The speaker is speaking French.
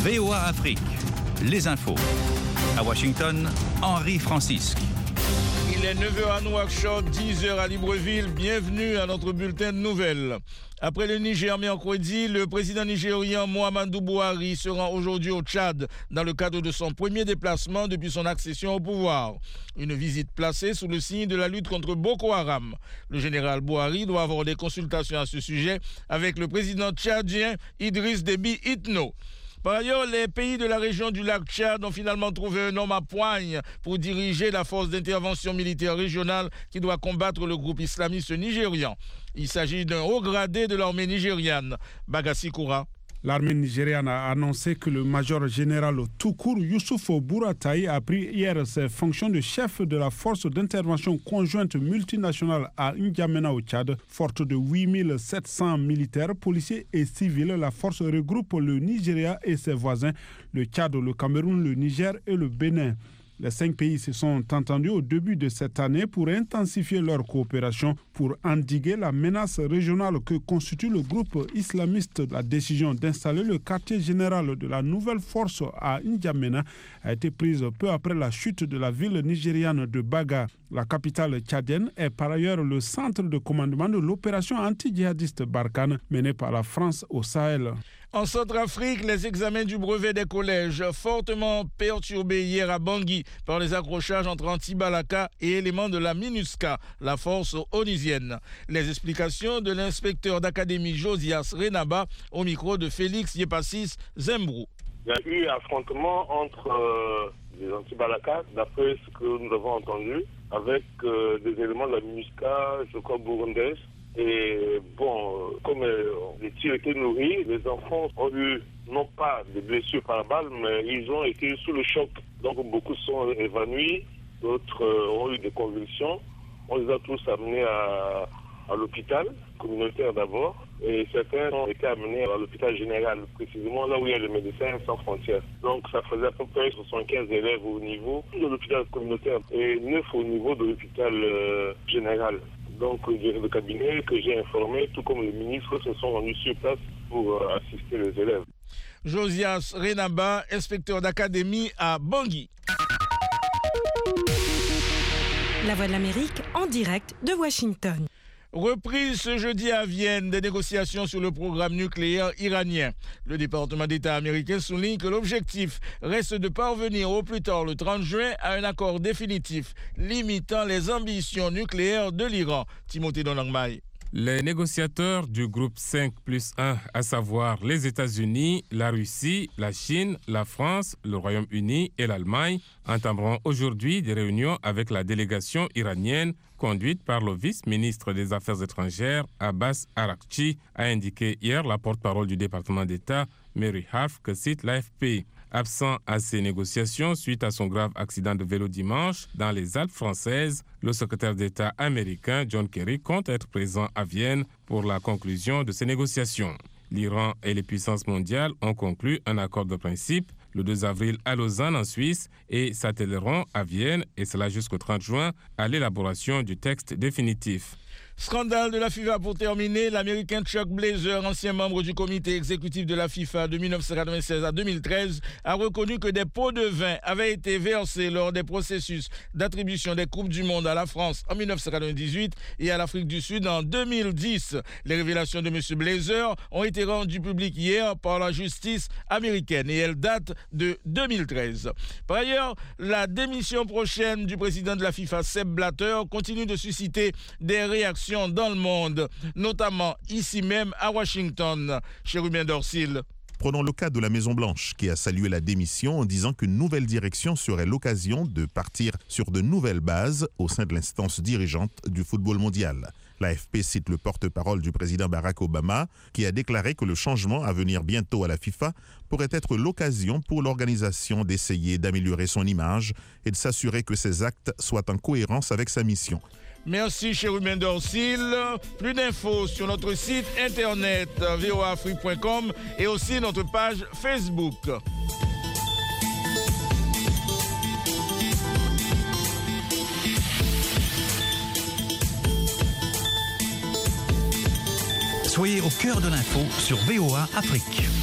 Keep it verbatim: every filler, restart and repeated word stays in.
V O A Afrique, les infos. À Washington, Henri Francisque. Il est neuf heures à Nouakchott, dix heures à Libreville. Bienvenue à notre bulletin de nouvelles. Après le Niger mercredi, le président nigérien Muhammadu Buhari se rend aujourd'hui au Tchad dans le cadre de son premier déplacement depuis son accession au pouvoir. Une visite placée sous le signe de la lutte contre Boko Haram. Le général Buhari doit avoir des consultations à ce sujet avec le président tchadien Idriss Déby Itno. Par ailleurs, les pays de la région du lac Tchad ont finalement trouvé un homme à poigne pour diriger la force d'intervention militaire régionale qui doit combattre le groupe islamiste nigérian. Il s'agit d'un haut gradé de l'armée nigériane, Bagassi Koura. L'armée nigériane a annoncé que le major général Tukur Youssouf Bourataï a pris hier ses fonctions de chef de la force d'intervention conjointe multinationale à N'Djamena au Tchad. Forte de huit mille sept cents militaires, policiers et civils, la force regroupe le Nigeria et ses voisins, le Tchad, le Cameroun, le Niger et le Bénin. Les cinq pays se sont entendus au début de cette année pour intensifier leur coopération pour endiguer la menace régionale que constitue le groupe islamiste. La décision d'installer le quartier général de la nouvelle force à N'Djamena a été prise peu après la chute de la ville nigériane de Baga. La capitale tchadienne est par ailleurs le centre de commandement de l'opération anti-djihadiste Barkhane menée par la France au Sahel. En Centrafrique, les examens du brevet des collèges fortement perturbés hier à Bangui par les accrochages entre Antibalaka et éléments de la MINUSCA, la force onusienne. Les explications de l'inspecteur d'académie Josias Renaba au micro de Félix Yepassis Zembrou. Il y a eu un affrontement entre euh, les Antibalaka, d'après ce que nous avons entendu, avec euh, des éléments de la MINUSCA, je crois burundaise. Et bon, comme euh, les tirs étaient nourris, les enfants ont eu non pas des blessures par balle, mais ils ont été sous le choc. Donc beaucoup sont évanouis, d'autres euh, ont eu des convulsions. On les a tous amenés à, à l'hôpital communautaire d'abord, et certains ont été amenés à l'hôpital général, précisément là où il y a le médecin sans frontières. Donc ça faisait à peu près soixante-quinze élèves au niveau de l'hôpital communautaire et neuf au niveau de l'hôpital euh, général. Donc, le cabinet que j'ai informé, tout comme le ministre, se sont rendus sur place pour euh, assister les élèves. Josias Renaba, inspecteur d'académie à Bangui. La Voix de l'Amérique en direct de Washington. Reprise ce jeudi à Vienne des négociations sur le programme nucléaire iranien. Le département d'État américain souligne que l'objectif reste de parvenir au plus tard le trente juin à un accord définitif limitant les ambitions nucléaires de l'Iran. Timothée Donangmaï. Les négociateurs du groupe cinq plus un, à savoir les États-Unis, la Russie, la Chine, la France, le Royaume-Uni et l'Allemagne, entameront aujourd'hui des réunions avec la délégation iranienne conduite par le vice-ministre des Affaires étrangères, Abbas Araghchi, a indiqué hier la porte-parole du département d'État, Mary Harf, que cite l'A F P. Absent à ces négociations suite à son grave accident de vélo dimanche dans les Alpes françaises, le secrétaire d'État américain John Kerry compte être présent à Vienne pour la conclusion de ces négociations. L'Iran et les puissances mondiales ont conclu un accord de principe le deux avril à Lausanne en Suisse et s'attelleront à Vienne, et cela jusqu'au trente juin, à l'élaboration du texte définitif. Scandale de la FIFA pour terminer, l'Américain Chuck Blazer, ancien membre du comité exécutif de la FIFA de dix-neuf cent quatre-vingt-seize à deux mille treize, a reconnu que des pots de vin avaient été versés lors des processus d'attribution des Coupes du Monde à la France en dix-neuf cent quatre-vingt-dix-huit et à l'Afrique du Sud en deux mille dix. Les révélations de M. Blazer ont été rendues publiques hier par la justice américaine et elles datent de deux mille treize. Par ailleurs, la démission prochaine du président de la FIFA, Sepp Blatter, continue de susciter des réactions dans le monde, notamment ici même à Washington, chez Ruben Dorsil. Prenons le cas de la Maison-Blanche, qui a salué la démission en disant qu'une nouvelle direction serait l'occasion de partir sur de nouvelles bases au sein de l'instance dirigeante du football mondial. L'A F P cite le porte-parole du président Barack Obama, qui a déclaré que le changement à venir bientôt à la FIFA pourrait être l'occasion pour l'organisation d'essayer d'améliorer son image et de s'assurer que ses actes soient en cohérence avec sa mission. Merci, cher Ruben Dorsil. Plus d'infos sur notre site internet v o a afrique point com et aussi notre page Facebook. Soyez au cœur de l'info sur V O A Afrique.